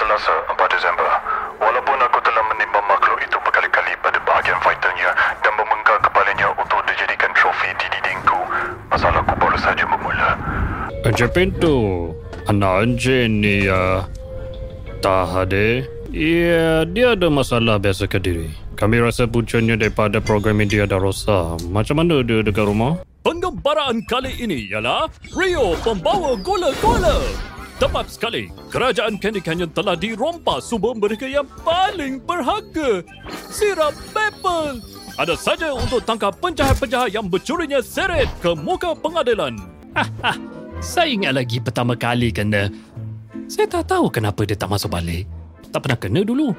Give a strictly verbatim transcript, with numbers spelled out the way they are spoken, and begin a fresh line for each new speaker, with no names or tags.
Selasa, empat Disember. Walaupun aku telah menimba makhluk itu berkali-kali pada bahagian vitalnya dan memenggal kepalanya untuk dijadikan trofi di dindingku, masalahku baru saja bermula.
Encik Pintu, anak encik ni ya, tak ada. Ya, dia ada masalah biasa ke diri. Kami rasa puncanya daripada program media dah rosak. Macam mana dia dekat rumah?
Pengembaraan kali ini ialah Rio Pembawa Gola-Gola. Tepat sekali, kerajaan Candy Canyon telah dirompak sumber mereka yang paling berharga, sirap maple. Ada saja untuk tangkap penjahat-penjahat yang bercurinya seret ke muka pengadilan.
Haha, saya ingat lagi pertama kali kena. Saya tak tahu kenapa dia tak masuk balik. Tak pernah kena dulu.